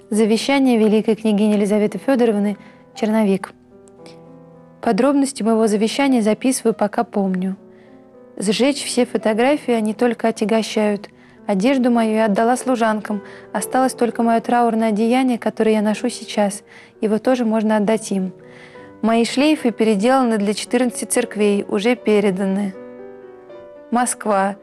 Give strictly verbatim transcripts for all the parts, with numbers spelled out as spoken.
Завещание великой княгини Елизаветы Федоровны, черновик. Подробности моего завещания записываю, пока помню. Сжечь все фотографии, они только отягощают. Одежду мою я отдала служанкам, осталось только мое траурное одеяние, которое я ношу сейчас. Его тоже можно отдать им. Мои шлейфы переделаны для четырнадцати церквей, уже переданы. Москва.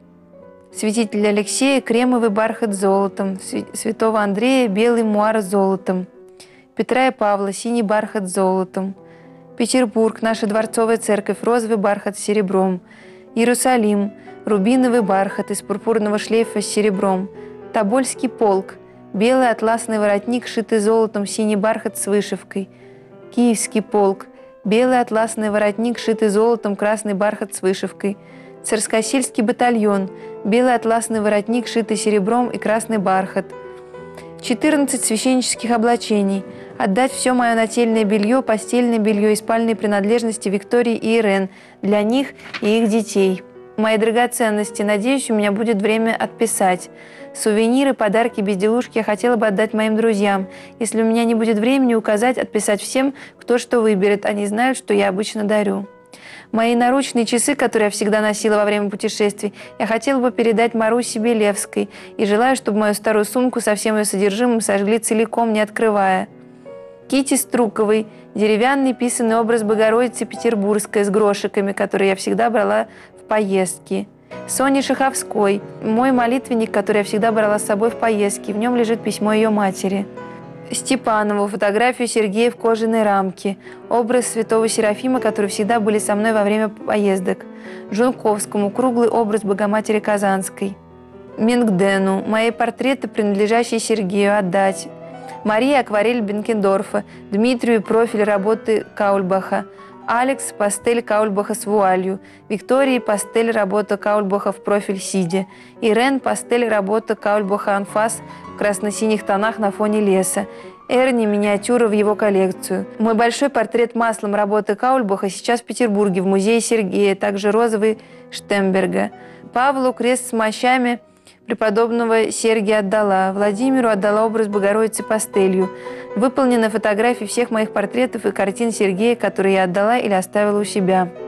Святителя Алексея кремовый бархат с золотом, святого Андрея белый муар с золотом, Петра и Павла синий бархат с золотом, Петербург, наша дворцовая церковь, розовый бархат с серебром, Иерусалим, рубиновый бархат из пурпурного шлейфа с серебром, Тобольский полк, белый атласный воротник, шитый золотом, синий бархат с вышивкой, Киевский полк, белый атласный воротник, шитый золотом, красный бархат с вышивкой, Царскосельский батальон, белый атласный воротник, шитый серебром и красный бархат. четырнадцать священнических облачений. Отдать все мое нательное белье, постельное белье и спальные принадлежности Виктории и Ирен для них и их детей. Мои драгоценности, надеюсь, у меня будет время отписать. Сувениры, подарки, безделушки я хотела бы отдать моим друзьям. Если у меня не будет времени указать, отписать всем, кто что выберет. Они знают, что я обычно дарю. Мои наручные часы, которые я всегда носила во время путешествий, я хотела бы передать Марусе Белевской и желаю, чтобы мою старую сумку со всем ее содержимым сожгли целиком, не открывая. Кити Струковой, деревянный писанный образ Богородицы Петербургской с грошиками, который я всегда брала в поездки. Соне Шаховской, мой молитвенник, который я всегда брала с собой в поездки, в нем лежит письмо ее матери. Степанову, фотографию Сергея в кожаной рамке, образ святого Серафима, которые всегда были со мной во время поездок. Жунковскому, круглый образ Богоматери Казанской. Мингдену, мои портреты, принадлежащие Сергею, отдать. Марии акварель Бенкендорфа, Дмитрию профиль работы Каульбаха, Алекс пастель Каульбаха с вуалью, Виктории пастель работа Каульбаха в профиль сидя, Ирен пастель работа Каульбаха анфас в красно-синих тонах на фоне леса, Эрни миниатюра в его коллекцию. Мой большой портрет маслом работы Каульбаха сейчас в Петербурге в музее Сергея, также розовый Штемберга. Павлу крест с мощами преподобного Сергия отдала, Владимиру отдала образ Богородицы пастелью. Выполнены фотографии всех моих портретов и картин Сергея, которые я отдала или оставила у себя.